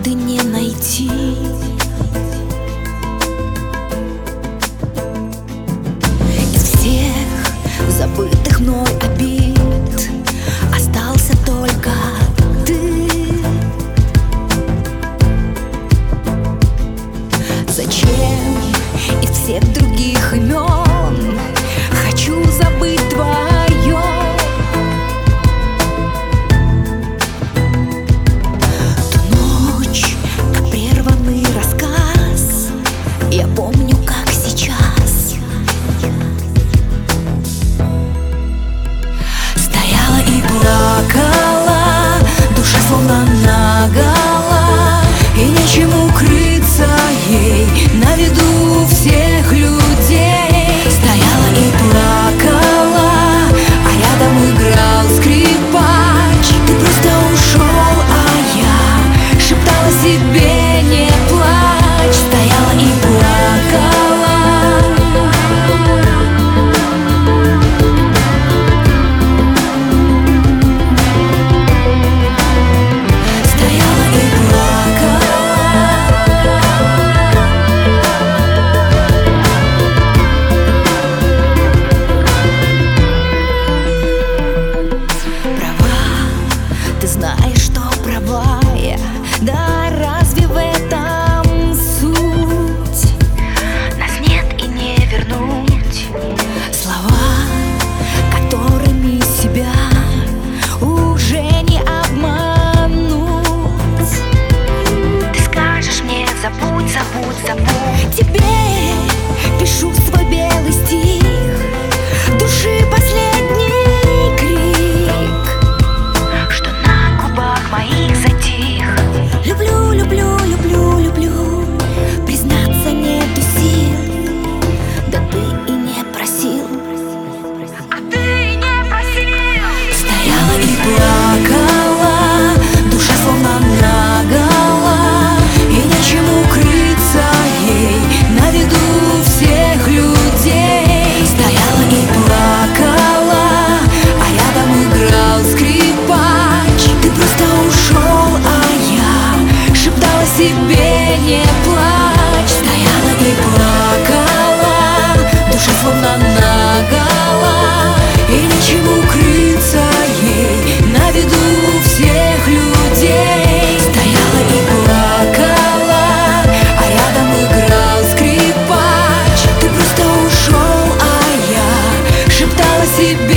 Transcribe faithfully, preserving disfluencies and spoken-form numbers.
правды не найти. Из всех забытых мной обид остался только ты. Зачем из всех других имен хочу забыть твое? Ту ночь, как прерванный рассказ, я помню, как сейчас. Стояла и плакала, душа словно нагола, и нечему укрыться ей на виду всех людей. Стояла и плакала, а рядом играл скрипач. Ты просто ушел, а я шептала себе: не плачь. Стояла и плакала. Стояла и плакала. Ты знаешь, что права я, да разве в этом суть? Нас нет и не вернуть. Слова, которыми себя уже не обмануть. Ты скажешь мне: забудь, забудь, забудь. Тебе пишу свой белый стих, души последний крик, что на губах моих затих. Люблю, люблю, люблю, люблю, признаться нету сил. Да ты и не просил, а ты и не просил. Стояла и плакала, душа словно нагола, и нечему укрыться ей на виду всех людей. Стояла и плакала, а рядом играл скрипач. Ты просто ушел, а я шептала себе: не плачь. Стояла и плакала, душа словно нагола, и нечему укрыться ей на виду всех людей. Стояла и плакала, а рядом играл скрипач. Ты просто ушел, а я шептала себе: